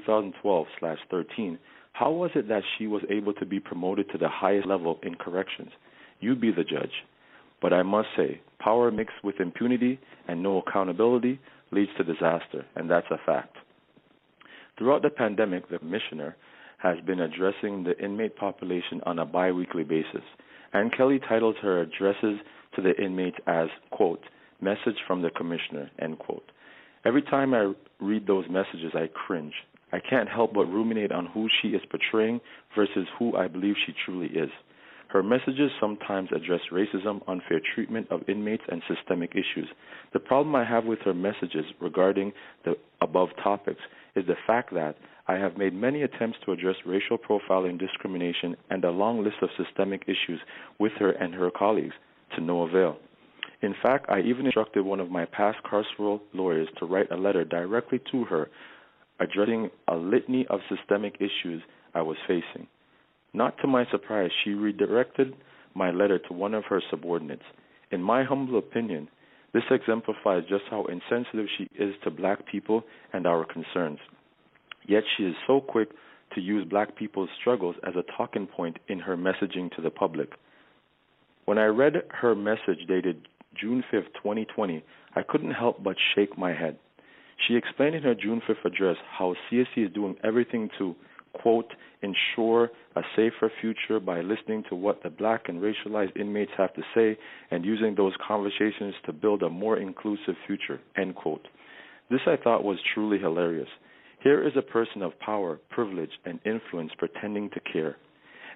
2012/13, how was it that she was able to be promoted to the highest level in corrections? You be the judge. But I must say, power mixed with impunity and no accountability leads to disaster, and that's a fact. Throughout the pandemic, the Commissioner has been addressing the inmate population on a bi-weekly basis. Ann Kelly titles her addresses to the inmates as, quote, "Message from the Commissioner," end quote. Every time I read those messages, I cringe. I can't help but ruminate on who she is portraying versus who I believe she truly is. Her messages sometimes address racism, unfair treatment of inmates, and systemic issues. The problem I have with her messages regarding the above topics is the fact that I have made many attempts to address racial profiling, discrimination, and a long list of systemic issues with her and her colleagues, to no avail. In fact, I even instructed one of my past carceral lawyers to write a letter directly to her addressing a litany of systemic issues I was facing. Not to my surprise, she redirected my letter to one of her subordinates. In my humble opinion, this exemplifies just how insensitive she is to black people and our concerns. Yet she is so quick to use black people's struggles as a talking point in her messaging to the public. When I read her message dated June 5, 2020, I couldn't help but shake my head. She explained in her June 5th address how CSC is doing everything to, quote, "ensure a safer future by listening to what the black and racialized inmates have to say and using those conversations to build a more inclusive future," end quote. This I thought was truly hilarious. Here is a person of power, privilege, and influence pretending to care.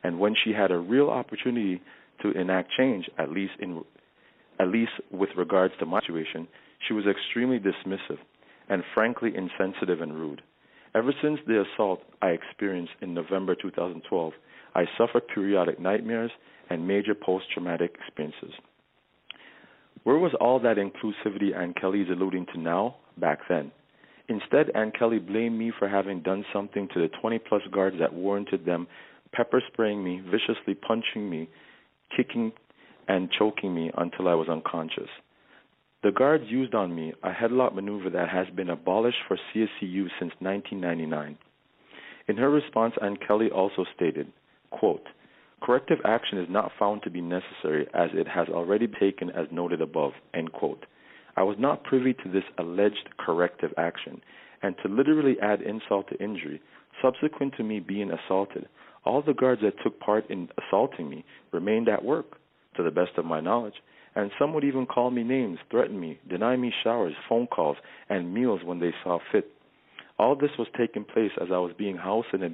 and when she had a real opportunity to enact change, at least with regards to my situation, she was extremely dismissive and frankly insensitive and rude. Ever since the assault I experienced in November 2012, I suffered periodic nightmares and major post-traumatic experiences. Where was all that inclusivity Ann Kelly is alluding to now, back then? Instead, Ann Kelly blamed me for having done something to the 20-plus guards that warranted them pepper spraying me, viciously punching me, kicking and choking me until I was unconscious. The guards used on me a headlock maneuver that has been abolished for CSCU since 1999. In her response, Ann Kelly also stated, quote, "Corrective action is not found to be necessary as it has already been taken as noted above," end quote. I was not privy to this alleged corrective action, and to literally add insult to injury, subsequent to me being assaulted, all the guards that took part in assaulting me remained at work, to the best of my knowledge, and some would even call me names, threaten me, deny me showers, phone calls, and meals when they saw fit. All this was taking place as I was being housed in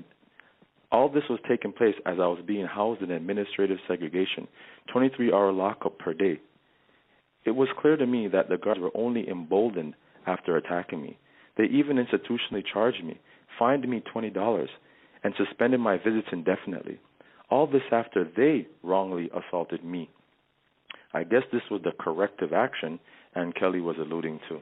administrative segregation, 23-hour lockup per day. It was clear to me that the guards were only emboldened after attacking me. They even institutionally charged me, fined me $20, and suspended my visits indefinitely. All this after they wrongly assaulted me. I guess this was the corrective action Ann Kelly was alluding to.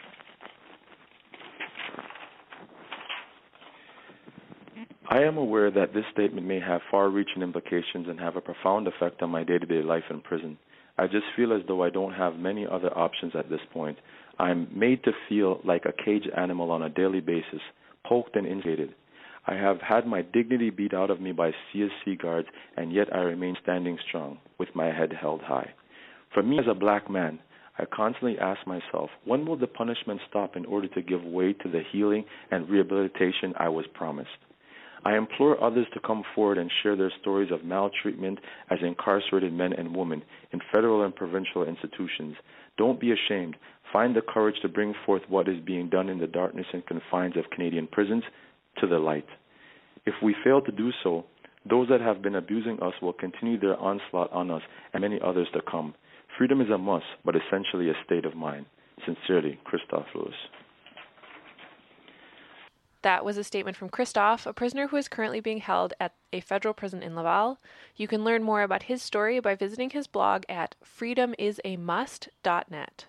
I am aware that this statement may have far-reaching implications and have a profound effect on my day-to-day life in prison. I just feel as though I don't have many other options at this point. I'm made to feel like a caged animal on a daily basis, poked and insulted. I have had my dignity beat out of me by CSC guards, and yet I remain standing strong, with my head held high. For me as a black man, I constantly ask myself, when will the punishment stop in order to give way to the healing and rehabilitation I was promised? I implore others to come forward and share their stories of maltreatment as incarcerated men and women in federal and provincial institutions. Don't be ashamed. Find the courage to bring forth what is being done in the darkness and confines of Canadian prisons to the light. If we fail to do so, those that have been abusing us will continue their onslaught on us and many others to come. Freedom is a must, but essentially a state of mind. Sincerely, Christophe Lewis. That was a statement from Christophe, a prisoner who is currently being held at a federal prison in Laval. You can learn more about his story by visiting his blog at freedomisamust.net.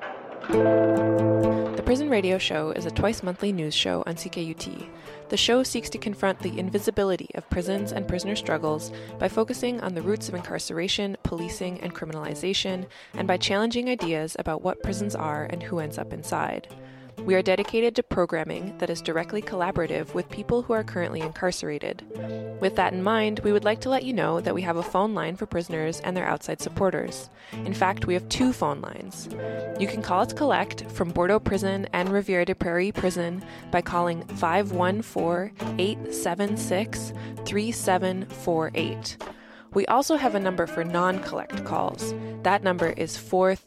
The Prison Radio Show is a twice-monthly news show on CKUT. The show seeks to confront the invisibility of prisons and prisoner struggles by focusing on the roots of incarceration, policing, and criminalization, and by challenging ideas about what prisons are and who ends up inside. We are dedicated to programming that is directly collaborative with people who are currently incarcerated. With that in mind, we would like to let you know that we have a phone line for prisoners and their outside supporters. In fact, we have 2 phone lines. You can call us collect from Bordeaux Prison and Rivière des Prairies Prison by calling 514-876-3748. We also have a number for non-collect calls. That number is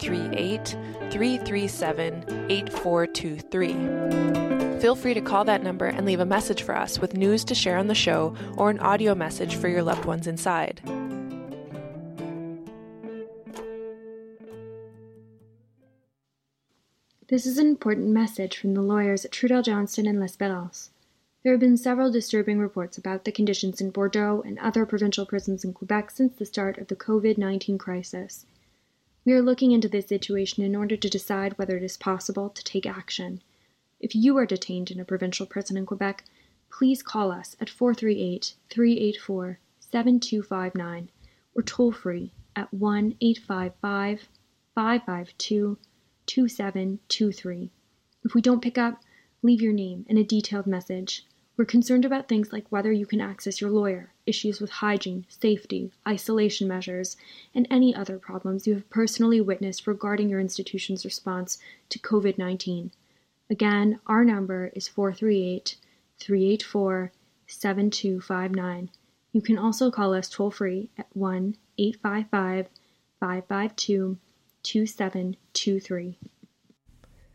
438-337-8423. Feel free to call that number and leave a message for us with news to share on the show or an audio message for your loved ones inside. This is an important message from the lawyers at Trudel Johnston and L'Espérance. There have been several disturbing reports about the conditions in Bordeaux and other provincial prisons in Quebec since the start of the COVID-19 crisis. We are looking into this situation in order to decide whether it is possible to take action. If you are detained in a provincial prison in Quebec, please call us at 438-384-7259 or toll free at 1-855-552-2723. If we don't pick up, leave your name and a detailed message. We're concerned about things like whether you can access your lawyer, issues with hygiene, safety, isolation measures, and any other problems you have personally witnessed regarding your institution's response to COVID-19. Again, our number is 438-384-7259. You can also call us toll-free at 1-855-552-2723.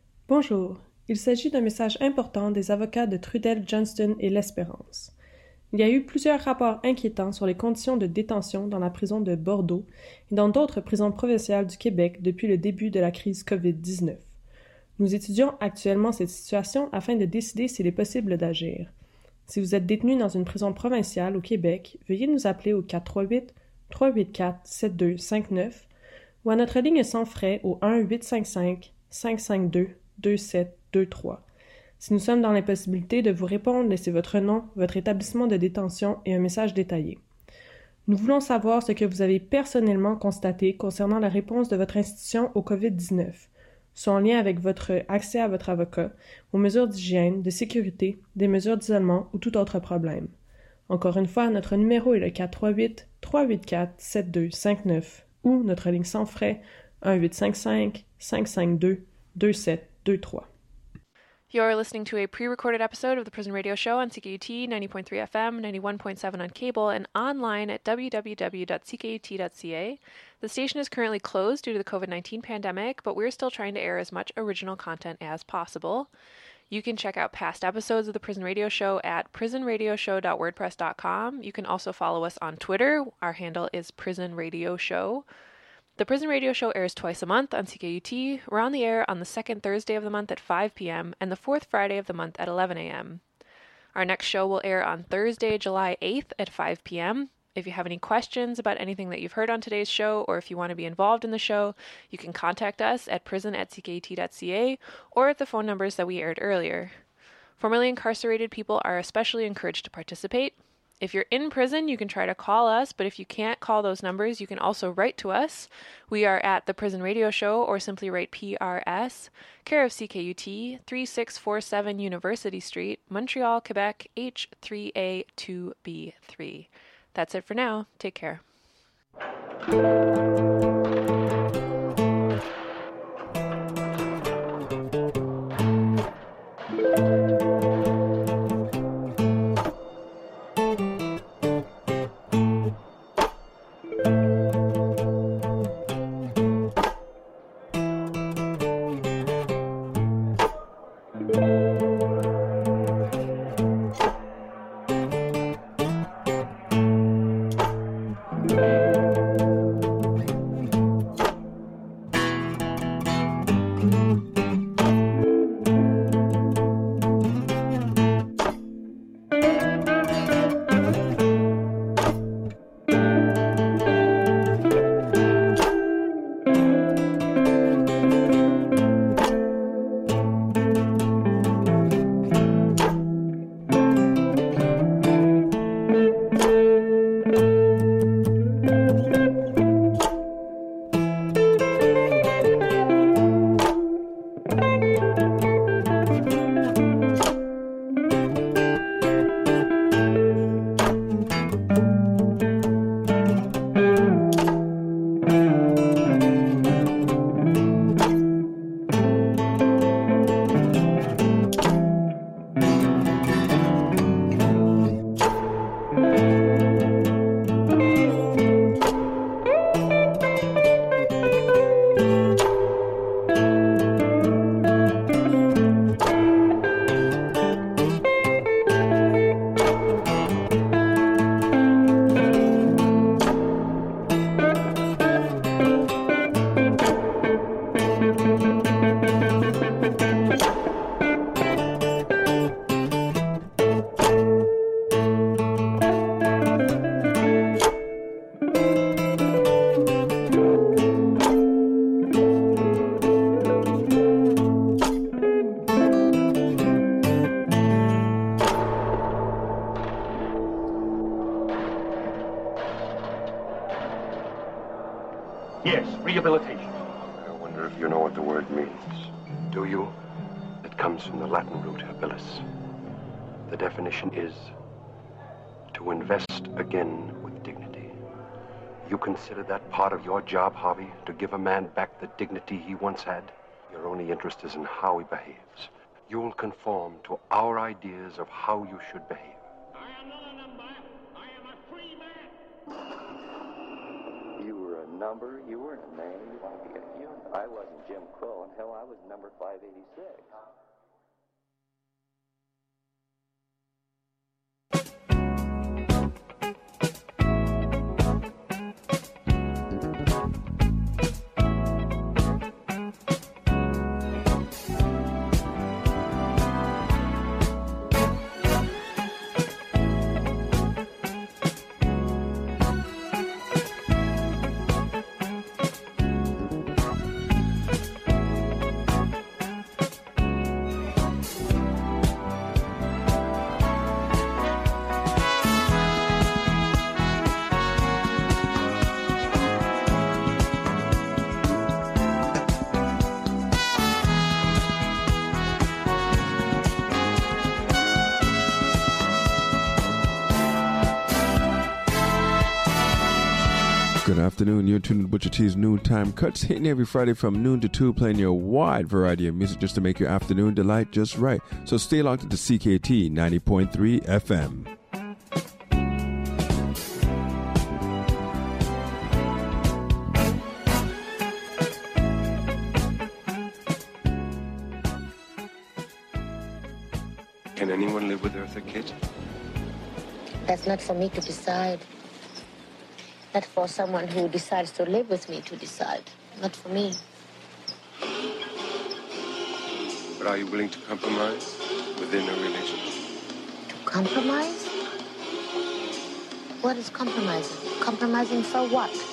Bonjour. Il s'agit d'un message important des avocats de Trudel Johnston et L'Espérance. Il y a eu plusieurs rapports inquiétants sur les conditions de détention dans la prison de Bordeaux et dans d'autres prisons provinciales du Québec depuis le début de la crise COVID-19. Nous étudions actuellement cette situation afin de décider s'il est possible d'agir. Si vous êtes détenu dans une prison provinciale au Québec, veuillez nous appeler au 438-384-7259 ou à notre ligne sans frais au 1-855-552-2723. Si nous sommes dans l'impossibilité de vous répondre, laissez votre nom, votre établissement de détention et un message détaillé. Nous voulons savoir ce que vous avez personnellement constaté concernant la réponse de votre institution au COVID-19, soit en lien avec votre accès à votre avocat, aux mesures d'hygiène, de sécurité, des mesures d'isolement ou tout autre problème. Encore une fois, notre numéro est le 438-384-7259 ou notre ligne sans frais 1-855-552-2723. You're listening to a pre-recorded episode of the Prison Radio Show on CKUT 90.3 FM, 91.7 on cable, and online at www.ckut.ca. The station is currently closed due to the COVID-19 pandemic, but we're still trying to air as much original content as possible. You can check out past episodes of the Prison Radio Show at prisonradioshow.wordpress.com. You can also follow us on Twitter. Our handle is Prison Radio Show. The Prison Radio Show airs twice a month on CKUT. We're on the air on the second Thursday of the month at 5 p.m. and the fourth Friday of the month at 11 a.m. Our next show will air on Thursday, July 8th at 5 p.m. If you have any questions about anything that you've heard on today's show, or if you want to be involved in the show, you can contact us at prison@ckut.ca or at the phone numbers that we aired earlier. Formerly incarcerated people are especially encouraged to participate. If you're in prison, you can try to call us, but if you can't call those numbers, you can also write to us. We are at The Prison Radio Show, or simply write PRS, care of CKUT, 3647 University Street, Montreal, Quebec, H3A2B3. That's it for now. Take care. Yes, rehabilitation. I wonder if you know what the word means. Do you? It comes from the Latin root habilis. The definition is to invest again with dignity. You consider that part of your job, Harvey, to give a man back the dignity he once had? Your only interest is in how he behaves. You'll conform to our ideas of how you should behave. You were a number, you weren't a name, you want to be a human. I wasn't Jim Crow, and hell, I was number 586. Good afternoon. You're tuned to Butcher T's Noontime Cuts, hitting every Friday from noon to 2, playing your wide variety of music just to make your afternoon delight just right. So stay locked to CKT 90.3 FM. Can anyone live with Eartha Kitt? That's not for me to decide. Not for someone who decides to live with me to decide. Not for me. But are you willing to compromise within a relationship? To compromise? What is compromising? Compromising for what?